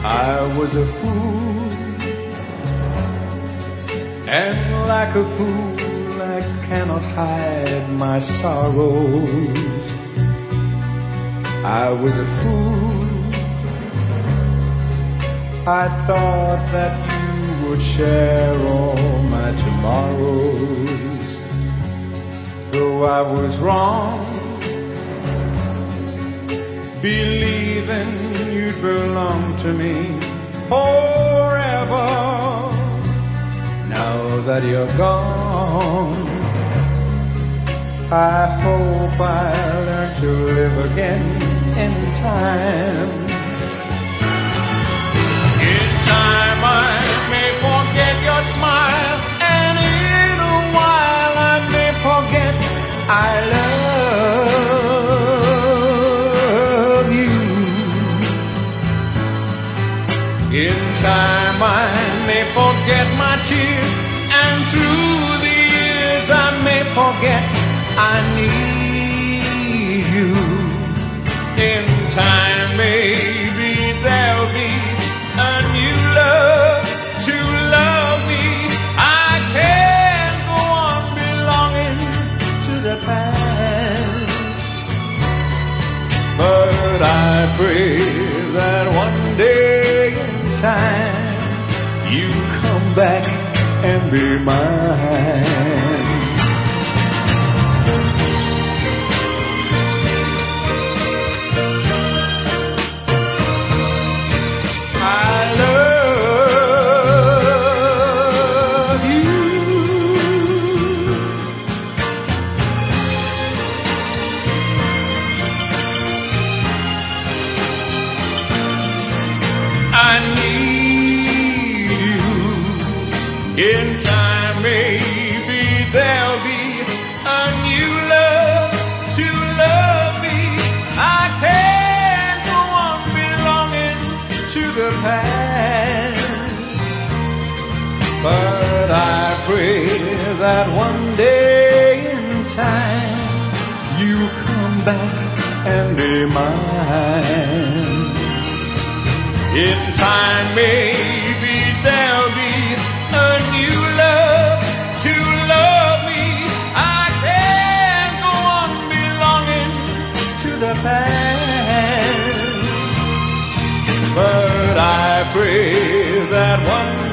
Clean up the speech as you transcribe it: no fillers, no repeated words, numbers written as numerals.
I was a fool, and like a fool I cannot hide my sorrows. I was a fool, I thought that you would share all my tomorrows. Though I was wrong, believing you'd belong to me forever. Now that you're gone, I hope I learn to live again in time. In time I may forget your smile, and in a while I may forget I love you. In time I may forget my tears, and through the years I may forget I need you. In time maybe there'll be a new love to love me. I can't go on belonging to the past, but I pray that one day in time you come back and be mine. I need you. In time maybe there'll be a new love to love me. I can't go on belonging to the past, but I pray that one day in time you come back and be mine. In time maybe there'll be a new love to love me. I can't go on belonging to the past, but I pray that one